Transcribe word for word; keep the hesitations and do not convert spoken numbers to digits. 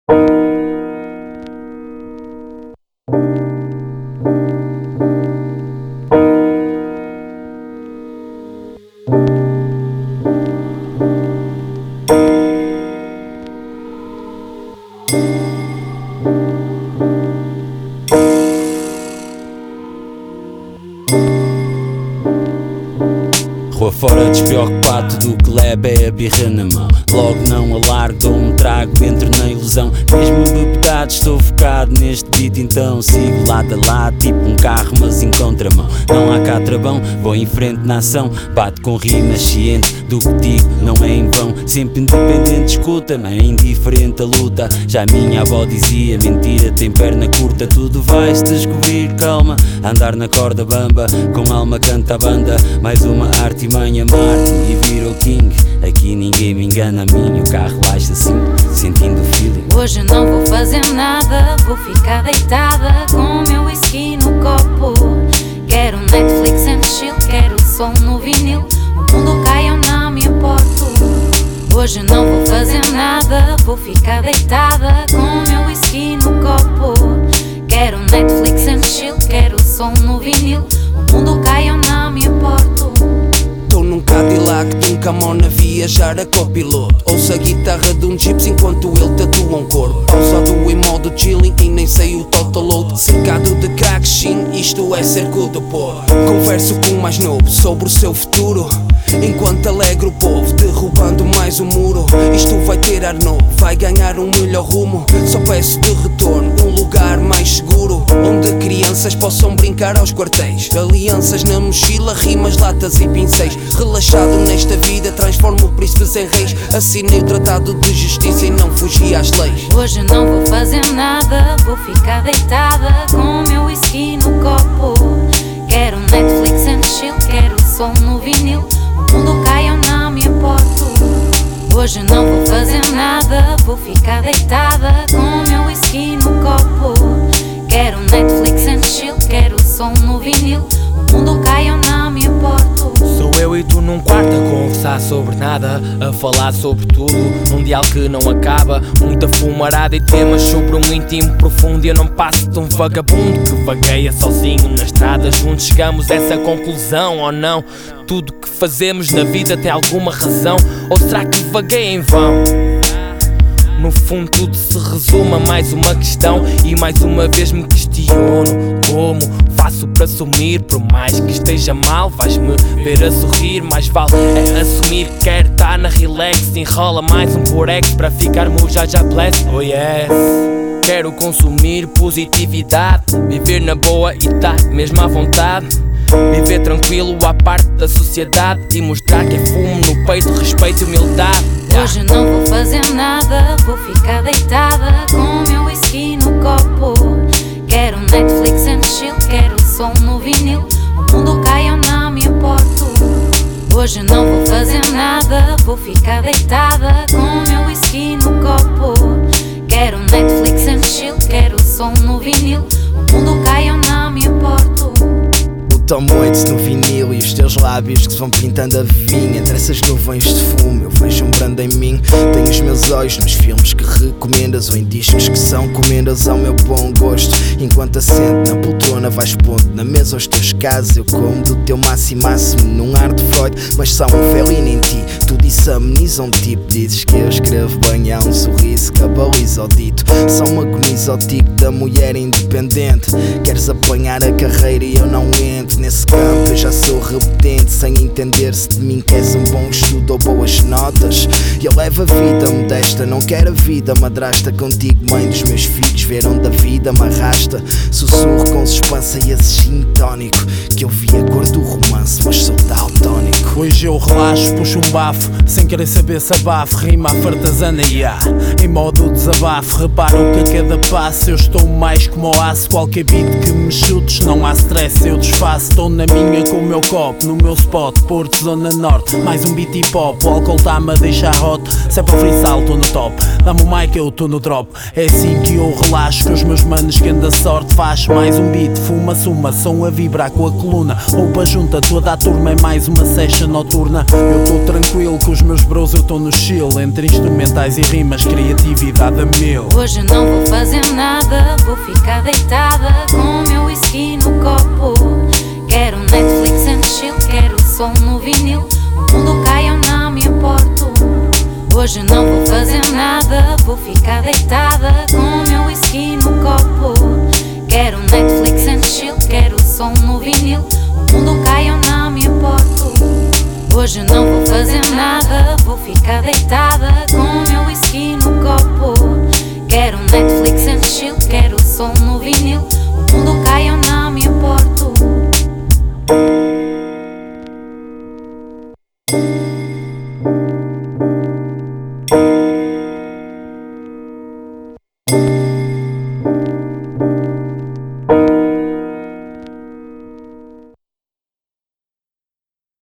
Rua fora despreocupado, tudo que leva é a birra na mão. Logo não alargo, dou um trago, entro na ilusão. Mesmo bebedado, estou focado neste beat, então sigo lado a lado, tipo um carro mas em contramão. Não há cá travão, vou em frente na ação. Bato com rimas, ciente do que digo, não é em vão. Sempre independente, escuta-me, é indiferente a luta. Já a minha avó dizia, mentira tem perna curta. Tudo vai-se descobrir, calma, andar na corda bamba. Com alma canta a banda, mais uma arte manha Martin e virou King. Aqui ninguém me engana a mim, o carro acha assim, sentindo o feeling. Hoje não vou fazer nada, vou ficar deitada com o meu whisky no copo. Quero Netflix and chill, quero som no vinil. O mundo cai, eu não me importo. Hoje não vou fazer nada, vou ficar deitada com o meu whisky no copo. Quero Netflix and chill, quero som no vinil. O mundo cai, eu não me importo. Tô num Cadillac de um camon a viajar a copiloto. Ouço a guitarra de um gypsy enquanto ele tatua um corpo. Pausado em modo chilling e nem sei o total load. Cercado de crack shin, isto é ser cool do povo. Converso com o mais novo sobre o seu futuro, enquanto alegro o povo, derrubando mais um muro. Isto vai ter ar novo, vai ganhar um melhor rumo. Só peço de retorno um lugar mais seguro, onde crianças possam brincar aos quartéis. Alianças na mochila, rimas, latas e pincéis. Relaxado nesta vida, transformo príncipes em reis. Assinei o tratado de justiça e não fugi às leis. Hoje não vou fazer nada, vou ficar deitada com o meu whisky no copo. Quero Netflix and chill, quero som no vinil. O mundo cai, eu não me importo. Hoje não vou fazer nada, vou ficar deitada com o meu whisky no copo. Quero Netflix and chill, quero som no vinil. O mundo cai, eu não me importo. Sou eu e tu num quarto a conversar sobre nada, a falar sobre tudo, num diálogo que não acaba. Muita fumarada e temas sobre um íntimo profundo. E eu não passo de um vagabundo que vagueia sozinho na estrada. Juntos chegamos a essa conclusão, ou não? Tudo que fazemos na vida tem alguma razão, ou será que vagueia em vão? No fundo tudo se resume a mais uma questão. E mais uma vez me questiono como faço para assumir. Por mais que esteja mal, vais-me ver a sorrir. Mais vale é assumir que quero estar na relax. Enrola mais um porex para ficarmos já já blessed. Oh yes. Quero consumir positividade, viver na boa e tá mesmo à vontade. Viver tranquilo à parte da sociedade e mostrar que é fumo no peito, respeito e humildade. Hoje não vou fazer nada, vou ficar deitada com o meu whisky no copo. Quero Netflix and chill, quero som no vinil. O mundo cai, eu não me importo. Hoje não vou fazer nada, vou ficar deitada com o meu whisky no copo. Quero Netflix and chill, quero som no vinil. O mundo cai, eu não me importo. Tomo antes no vinil e os teus lábios que se vão pintando a vinha. Entre essas nuvens de fumo eu vejo um brando em mim. Tenho os meus olhos nos filmes que recomendas, ou em discos que são comendas ao meu bom gosto. Enquanto assento na poltrona vais pondo na mesa os teus casos. Eu como do teu máximo máximo num ar de Freud, mas só um felino em ti. Tudo isso ameniza um tipo. Dizes que eu escrevo bem, há um sorriso que abaliza o dito. Só me agoniza o tico da mulher independente. Queres apanhar a carreira e eu não entro nesse campo. Eu já sou repetente, sem entender se de mim queres um bom estudo ou boas notas. E eu levo a vida modesta, não quero a vida madrasta. Contigo, mãe dos meus filhos, ver onde a vida me arrasta. Sussurro com suspensa e esse gin tónico, que eu vi a cor do romance, mas sou daltónico. Hoje eu relaxo, puxo um bafo, sem querer saber se abafo. Rima a fartazana, yeah. Em modo desabafo, reparo que a cada espaço. Eu estou mais como o aço, qualquer beat que me chutes, não há stress, eu desfaço. Estou na minha com o meu copo, no meu spot, Porto, Zona Norte. Mais um beat hip hop, o álcool tá-me a deixar hot. Se é para freestyle, estou no top, dá-me o mic, eu estou no drop. É assim que eu relaxo, que os meus manos que anda sorte faz. Mais um beat, fuma-se uma, som a vibrar com a coluna. Roupa junta, toda a turma é mais uma session noturna. Eu estou tranquilo com os meus bros, eu estou no chill. Entre instrumentais e rimas, criatividade a mil. Hoje não vou fazer nada, vou ficar deitada com o meu whisky no copo. Quero Netflix and chill, quero som no vinil. O mundo cai, eu não me importo. Hoje não vou fazer nada, vou ficar deitada com o meu whisky no copo. Quero Netflix and chill, quero som no vinil. O mundo cai, eu não me importo. Hoje não vou fazer nada, vou ficar deitada com o meu whisky no copo. Quero Netflix and chill, quero som